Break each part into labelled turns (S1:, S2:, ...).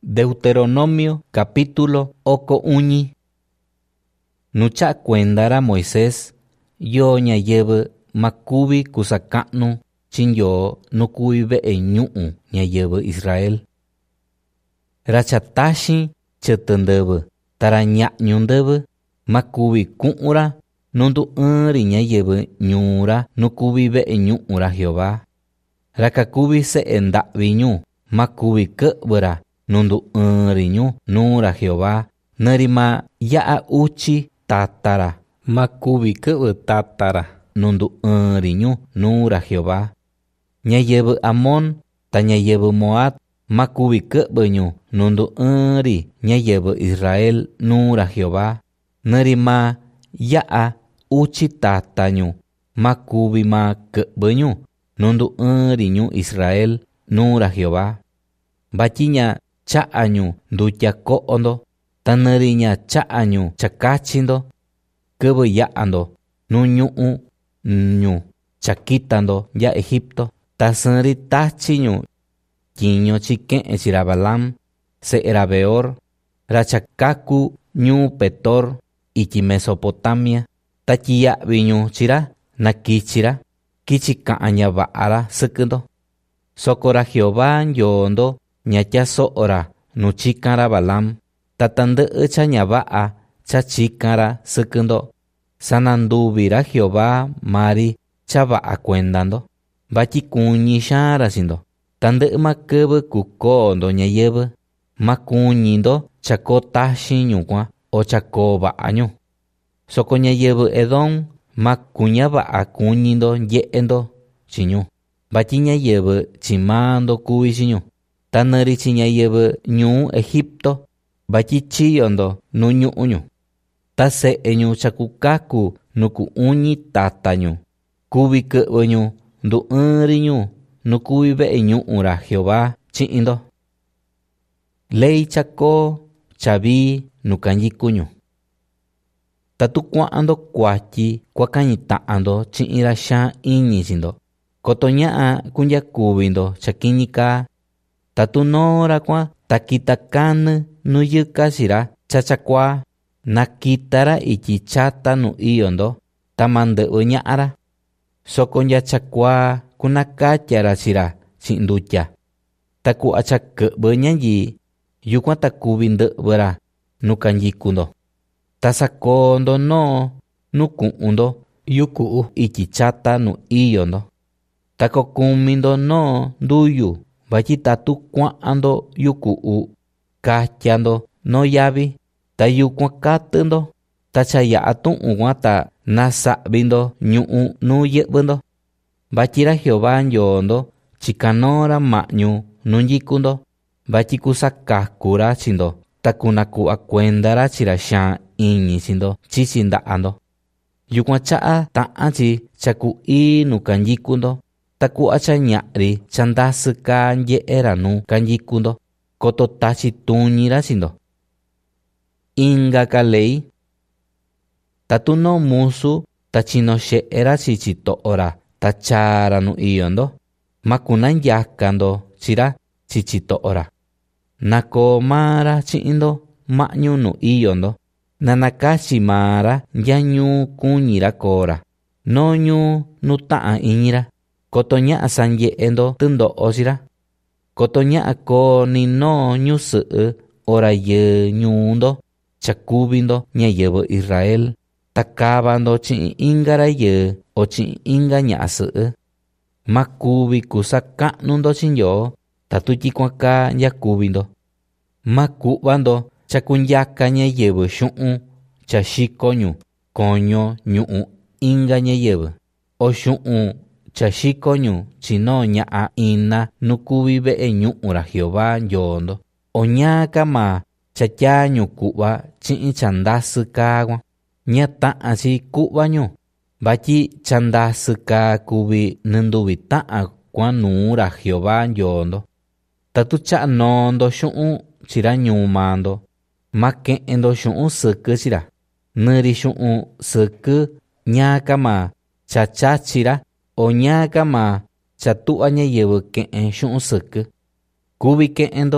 S1: Deuteronomio capítulo oko uñi. Nucha cuendara Moisés yo ñayebe makubi kusakanu chinyo nukubi ve'e ñu'u ñayebe Israel. Rachatashi chetendebe tara ña'ñundebe makubi ku'ura nundu ri ñayebe ñura nukubi ve'e ñu'ura Jehová. Rakakubi se'e nda'vi ñu makubi ke'bera nundu riñu nura Jehová nerima ya'a uchi tatara makubi ke'be tatara nundu riñu nura Jehová. Ñayebe Amón ta ñayebe Moab makubi ke'be ñu nundu ri ñayebe Israel nura Jehová nerima ya'a uchi tatañu makubi ma ke'be ñu nundu riñu Israel nura Jehová. Bachiña cha'añu ndutya ko'ondo taneriña cha'añu chakachindo kebe ya'ando nuñu'u ñu chakitando ya Egipto taseri tachiñu kiño chike'e chira Balaam se'era Beor rachakaku ñu Petor iki Mesopotamia tachiya'viñu chira nakichira kichika'aña va'ara sɨkɨndo sokora Jehová yondo ñatya so'ora nuchikara Balaam tatandɨ'ɨ cha ñava'a cha chikara sɨkɨndo sananduvira Jehová mari cha va'a kuendando vatyi kuñi xaanra chindo tandɨ'ɨ ma kɨvɨ kuko'o-ndo ñayɨvɨ ma kuñi-ndo cha koo taxin ñukuan o cha koo va'a ñu soko ñayɨvɨ Edom ma kuñava'a kuñi-ndo nye'e-ndo chi ñu vatyi ñayɨvɨ chimando kuvi chi ñu taneri chi ñayɨvɨ ñuu Egipto vatyi chiyo-ndo nu ñu'u ñu ta se'e ñu cha kukaku nuku uñi tata ñu kuvi kɨ'vɨ ñu ndu ri ñu nukuvi ve'e ñu'ura Jehová chi'in-ndo ley cha koo cha vii nu kanyiku ñu tatu kua'an-ndo kuatyi kuakañi ta'an-ndo chi'in ra xaan iñi chi-ndo koto ña'a kunyakuvi-ndo cha kiñi kaa tatu nora kuan takita kanɨ nu yɨka chira cha chakuaa nakitara ityi chata nu iyo-ndo tamandɨ'vɨ ña'ara soko nya chakuaa kunakatyara chira chi'in ndutya taku'va cha kɨ'vɨ ñanyii yukuan ta kuvi ndɨ'vɨra nu kanyiku-ndo tasakoo-ndo noo nu ku'un-ndo yuku'u ityi chata nu iyo-ndo takokumi-ndo noo nduyu vatyi tatu kua'an-ndo yuku'u katya-ndo noo yavi ta yukuan katɨ-ndo ta cha ya'a tu'un kuan ta nasa'vi-ndo ñu'u nu yɨ'vɨ-ndo vatyi ra Jehová yoo-ndo chikanora ma'ñu nu nyiku-ndo vatyi kusakaku-ra chi-ndo ta kunaku'va kuenda-ra chira xaan iñi chi-ndo chichi nda'a-ndo yukuan cha'a ta'an chi cha ku'ii nu kanyiku-ndo taku'va cha ña'ri cha ndasɨ kaa nye'e-ra nu kanyiku-ndo koto tachi tuñi-ra chi-ndo. Inga ka ley tatu noo musu ta chino xe'e-ra chi chito'o-ra ta chaa-ra nu iyo-ndo ma kunanyaka-ndo chira chi chito'o-ra nakoo maa-ra chi'in-ndo ma'ñu nu iyo-ndo nanakachi maa-ra ndya ñuu kuñi-ra koo-ra noo ñuu nu ta'an iñi-ra koto ña'a sanye'e-ndo tɨndo'o chira koto ña'a koo ni noo ñusɨ'ɨ o rayɨɨ ñuu-ndo cha kuvi-ndo ñayɨvɨ Israel ta kava-ndo chi'in inga rayɨɨ o chi'in inga ña'a sɨ'ɨ ma kuvi kusaka'nu-ndo chi Nyoo tatu tyikuan kaa nyakuvi-ndo ma ku'va-ndo cha kunyaka ñayɨvɨ xu'un cha xiko ñu koño ñu'u inga ñayɨvɨ o xu'un cha xiko ñu chi noo ña'a ina nu kuvi ve'e ñu'ura Jehová yoo-ndo o ñaaka maa cha tyaa ñu ku'va chi'in cha ndasɨ kaa kuan ña ta'an chi ku'va ñu vatyi cha ndasɨ kaa kuvi nɨnduvi ta'an kuan nuura Jehová yoo-ndo tatu cha'a noo-ndo xu'un chira ñuu maa-ndo ma ke'en-ndo xu'un sɨkɨ chira nɨri xu'un sɨkɨ ñaaka maa cha chachi-ra o ñaaka maa cha tu'va ñayɨvɨ ke'en xu'un sɨkɨ kuvi ke'en-ndo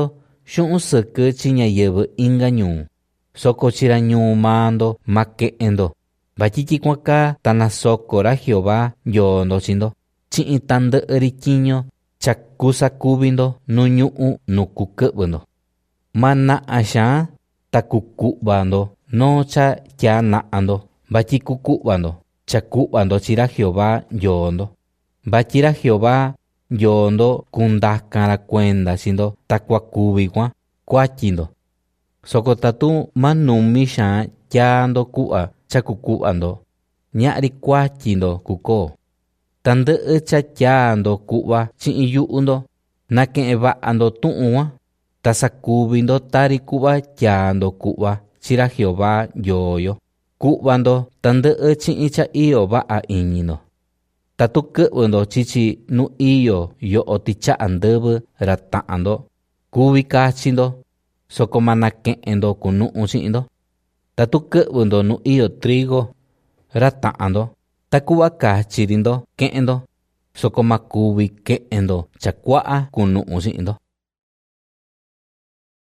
S1: xu'un sɨkɨ chi ñayɨvɨ inga ñuu, soko chira ñuu maa ndo ma ke'en ndo, vatyi tyikuan kaa ta nasoko ra Jehová Nyoo ndo chi ndo chi'in tandɨ'ɨ ri tyiño cha kusakuvi ndo nu ñu'ú nu kukɨ'vɨ ndo. Ma na'a xaan ta kuku'va ndo noo cha tyaa na'a ndo, vatyi kuku'va ndo cha ku'va ndo chi ra Jehová Nyoo ndo, vatyi ra Jehová Nyoo ndo kundakan ra kuenda chi ndo takua kuvi kuan kuatyi ndo. Soko tatu ma numi xaan tyaa ndo ku'va cha kuku'va ndo, ña'ri kuatyi ndo kukoo. Tandɨ'ɨ cha tyaa ndo ku'va chi'in yu'u ndo, nake'en va'a ndo tu'un kuan, ta sakuvi ndo tari ku'va tyaa ndo ku'va chi ra Jehová Nyoo yo. Ku'va ndo tandɨ'ɨ chi'in cha iyo va'a iñi ndo. Tatu kɨ'vɨ ndo chichi nu iyo yo'o ticha'a ndɨvɨ ra ta'an ndo, kuvi kachi ndo, soko ma nake'en ndo kunu'u chi'in ndo. Tatu kɨ'vɨ ndo nu iyo trigo ra ta'an ndo, taku'va kachi ri ndo ke'en ndo, soko ma kuvi ke'en ndo chakua'a kunu'u chi'in ndo.